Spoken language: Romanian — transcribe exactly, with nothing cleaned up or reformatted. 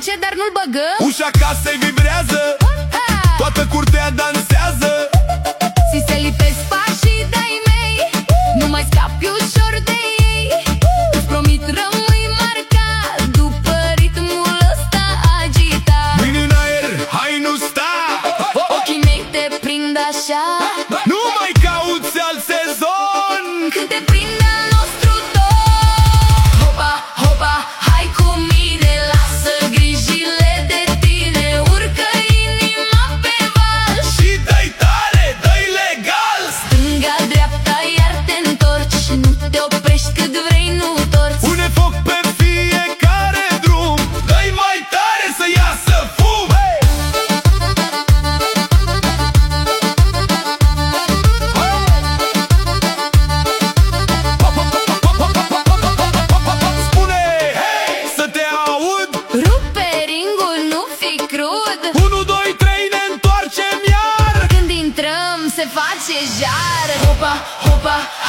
încet, dar nu-l băgăm. Ușa casei vibrează, toată curtea dansează. Si se lipesc pașii de-ai mei, nu mai scapi ușor de ei. Îți promit rămâi marcat după ritmul ăsta agitat. Mâini în aer, hai nu sta. Ochii mei te prind așa, Nu mai cauți alt sezon. când te prind al nostru ton. Hopa, hopa, hai cu mine, lasă grijile de tine. Urcă inima pe val Și dă-i tare, dă-i legal. stânga, dreapta, iar te întorci. Nu te oprești cât vrei, nu torci. Pune foc pe fiecare drum. Dă-i mai tare să iasă fum. Spune, hei, să te aud. Rupe ringul, nu fi crud. Unu, doi, trei, ne întoarcem iar. Când intrăm se face jar. Hopa, hopa,